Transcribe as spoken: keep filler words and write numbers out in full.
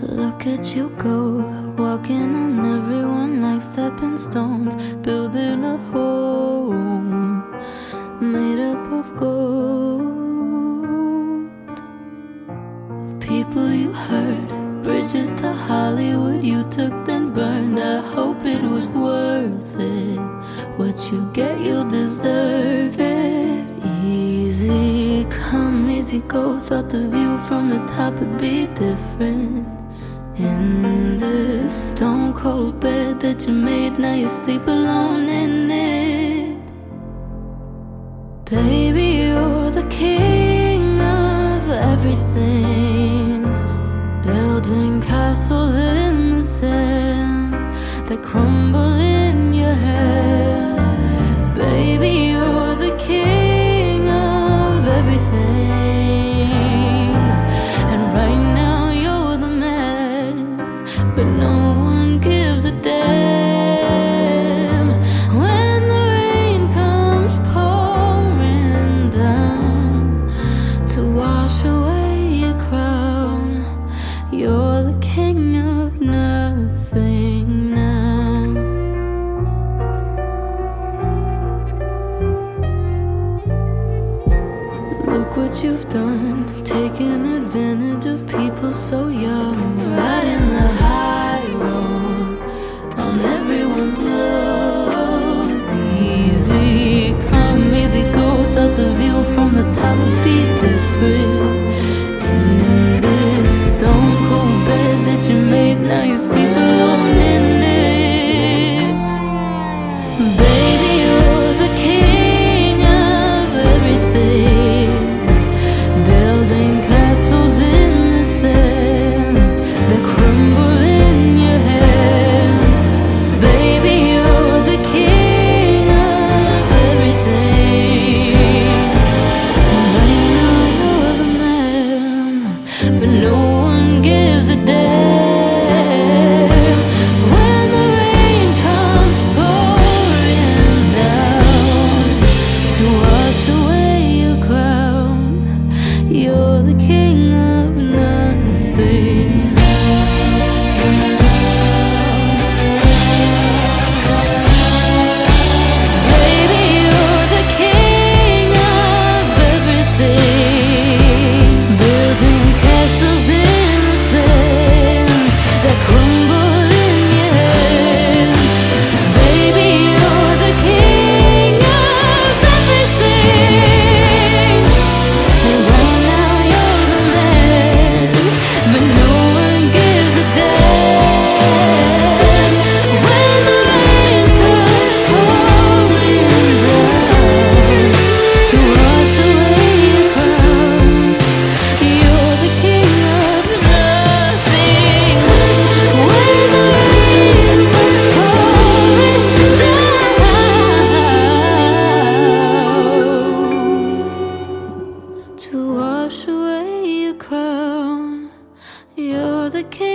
Look at you go, walking on everyone like stepping stones, building a home made up of gold. Of people you hurt, bridges to Hollywood you took then burned. I hope it was worth it. What you get, you'll deserve it. Easy come, easy go. Thought the view from the top would be different. In this stone cold bed that you made, now you sleep alone in it. Baby, you're the king of everything, building castles in the sand that crumble in your hand. Baby, you're the king of everything, and right now you're the man, but no one gives a damn. When the rain comes pouring down to wash away your crown, you're the king of nothing now. Look what you've done, taking advantage of people so young, riding the high road on everyone's lows. Easy come, easy go. Thought the view from the top would be different. In this stone cold bed that you made, now you sleep alone in it. Baby, you're the king of everything, building castles in the sand that crumble in your hands. Baby, you're the king of everything, and right now you're the man, but no one gives a damn. When the rain comes pouring down to wash away your crown, you're the king of nothing. Baby, you're the king of everything, building castles in the sand that crumble in your hands. Baby, you're the king of everything, and right now you're the man, but no one gives a damn. When the rain comes pouring down to wash away your crown, you're the king of nothing. When the rain comes pouring down to wash away your crown, you're the king.